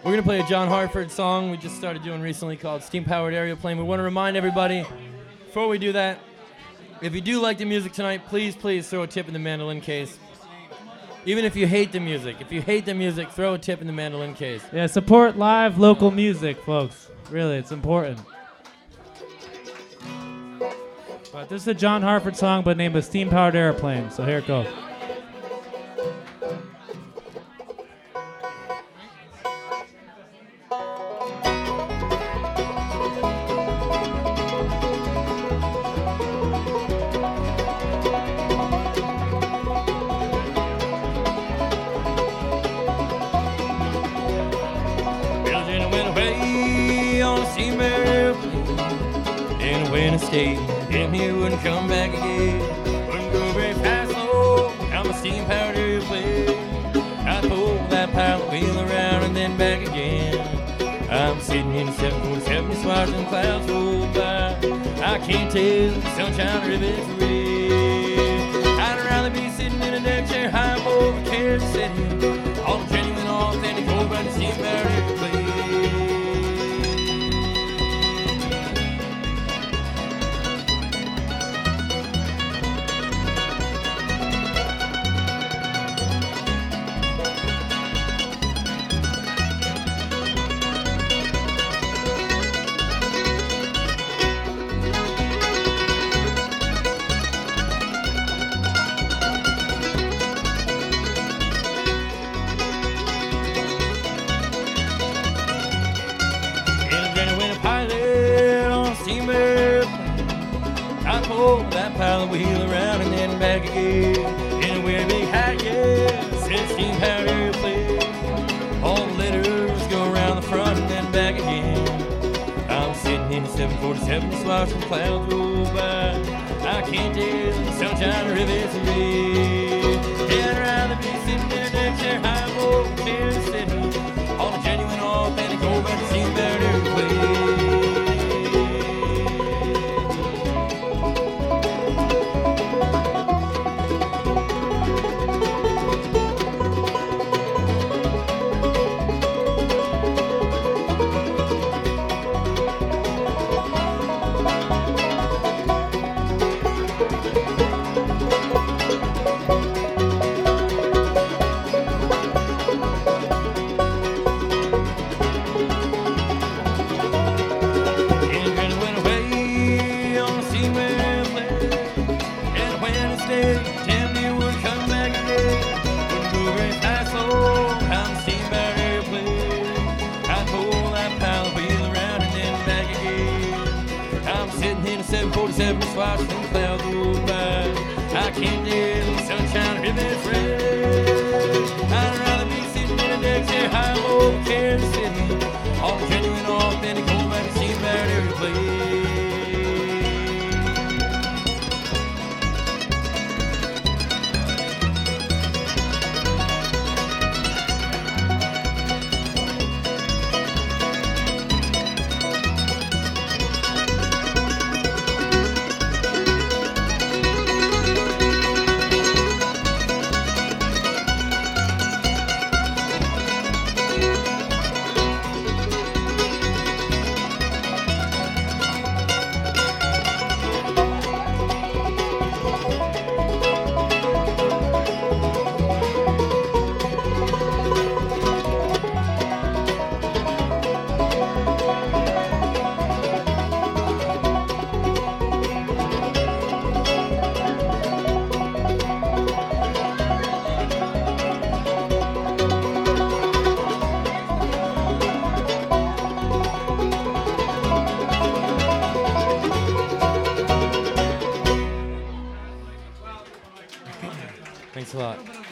We're going to play a John Hartford song we just started doing recently called Steam Powered Aeroplane. We want to remind everybody, before we do that, if you do like the music tonight, please throw a tip in the mandolin case. Even if you hate the music. If you hate the music, throw a tip in the mandolin case. Yeah, support live local music, folks. Really, it's important. But this is a John Hartford song, but named a Steam Powered Airplane. So here it goes. And he wouldn't come back again. Wouldn't go very fast, though. I'm a steam-powered airplane. I pull that pilot wheel around and then back again. I'm sitting in a 747, just watching clouds roll by. I can't tell the sunshine or if it's red. I'd rather be sitting in a deck chair high over Kansas City. All genuine, authentic, old-brand steam-powered airplane. That pilot wheel around and then back again. Anywhere big hat, yeah, said steam powered airplane. All the letters go around the front and then back again. I'm sitting in a 747, just watching clouds roll by. I can't tell the sunshine or if it's red. Yeah, I'd rather be sitting in a deck chair high over Kansas City. On a genuine, authentic, old brand steam powered airplane. Watching clouds roll by. I can't tell the sunshine if it's red. I'd rather be sitting in a deck chair high over Kansas City. All genuine, authentic, old man steam powered airplane. Thanks a lot.